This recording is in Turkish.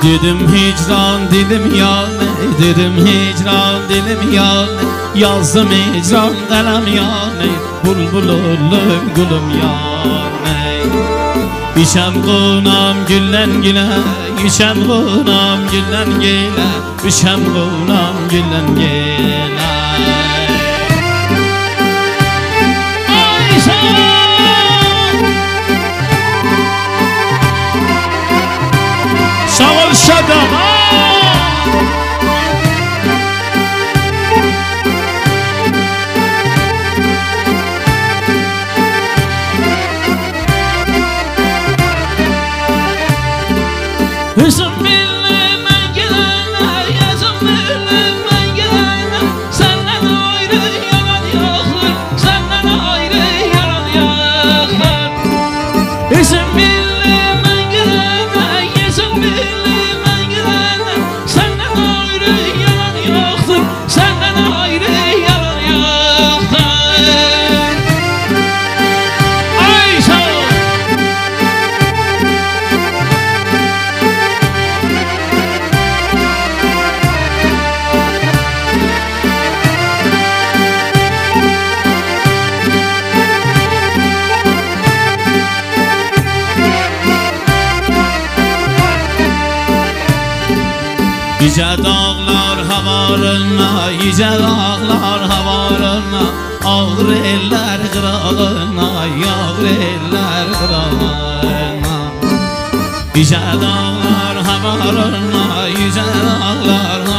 Dedim hicran dilim yani, dedim hicran dilim yani, yazdım hicran kalem yani, bulbul oldum gülüm yani. İşem konam güllen gile, işem konam güllen gile, işem konam güllen gile. Sağ ol Şadam. Hüsn bilmem gelene, yazım bilmem gelene, senden ayrı yalan yoktur, senden ayrı yalan yoktur. Hüsn bilmem gelene, yazım bilmem gelene, senden ayrı yalan yoktur, senden ayrı yalan yoktur. Ay sağ ol. Yüce dağlar havarına, yüce dağlar havarına, ağır eller kırağına, yağır eller kırağına. Yüce dağlar havarına, yüce dağlar havarına,